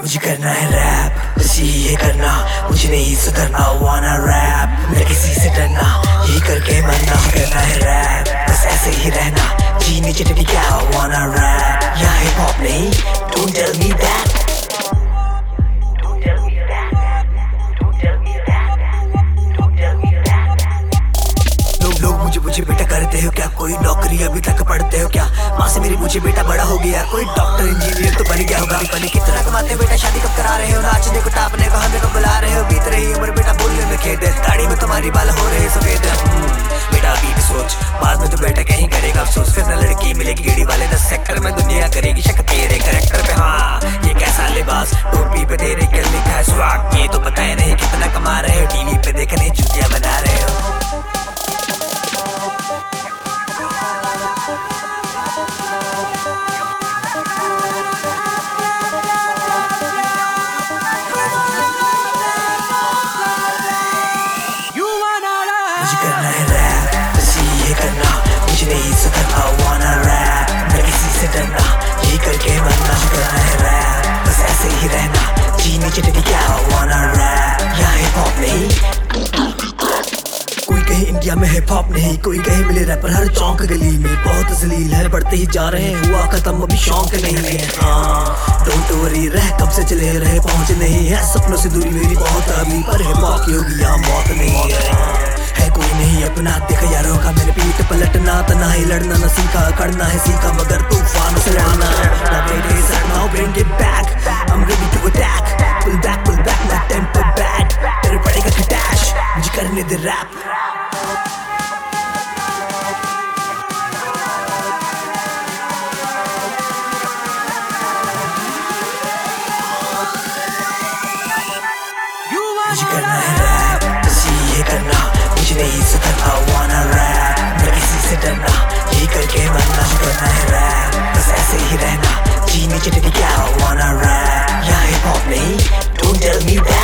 मुझे करना है रैप, बस ये करना, मुझे नहीं सुधरना। वाना रैप, मैं किसी से डरना, यही करके मरना। करना है रैप, बस ऐसे ही रहना, जीने चटनी क्या। वाना रैप, यहाँ हिप हॉप नहीं, don't tell me that। मुझे बेटा करते हो क्या, कोई नौकरी अभी तक पढ़ते हो क्या। माँ से मेरी पूछे बेटा बड़ा हो गया, कोई डॉक्टर इंजीनियर तो बन गया होगा। बने कितना कमाते हो बेटा, शादी कब करा रहे हो, नाचने को टापने को हमें कब बुला रहे हो। बीत रही उम्र बेटा बोलने में खेद है, दाढ़ी में तुम्हारी बाल हो रहे सफेद। बेटा अभी भी सोच, बाद में तो बेटा कहीं करेगा अफसोस। फिर न लड़की मिलेगी गेड़ी वाले 10 सेक्टर में, दुनिया करेगी शक तेरे करेक्टर पे। हाँ ये कैसा लिबास, टोपी पे तेरे गले का स्वाग, ये तो पता ही नहीं कितना कमा रहे हो। टीवी पे देखने चुटिया बना रहे हो। मुझे करना है रैप, बस ये करना, मुझे नहीं सुधरना। वाना रैप, मैं किसी से डरना, यही करके मरना। करना है रैप, बस ऐसे ही रहना, जीने चटनी क्या। वाना रैप, यहाँ हिप हॉप नहीं, कोई कहे इंडिया में हिप हॉप नहीं, कोई कहे मिले रैपर हर चौक गली में। बहुत जलील है, बढ़ते ही जा रहे हैं, हुआ खत्म अभी शौक नहीं है। डोंट वरी, रह कब से चले रहे, पहुंच नहीं है सपनों से दूरी मेरी बहुत अभी। पर हिप हॉप की होगी यहाँ मौत नहीं है कोई नहीं अपना। देख यारों का मैंने पीठ पलटना, तना ही लड़ना न सीखा, करना है सीखा मगर तूफान से लड़ना। Now baby, now bring it back, I'm ready to attack, pull back my temper bad, तेरे पड़ेगा खटाश, मुझे करने दे रैप। मुझे करना है रैप, बस ये करना, मुझे नहीं सुधरना। वाना रैप, मैं किसी से डरना, यही करके मरना। करना है रैप, बस ऐसे ही रहना, जीने चटनी क्या। वाना रैप, यहाँ हिप हॉप नहीं, don't tell me that।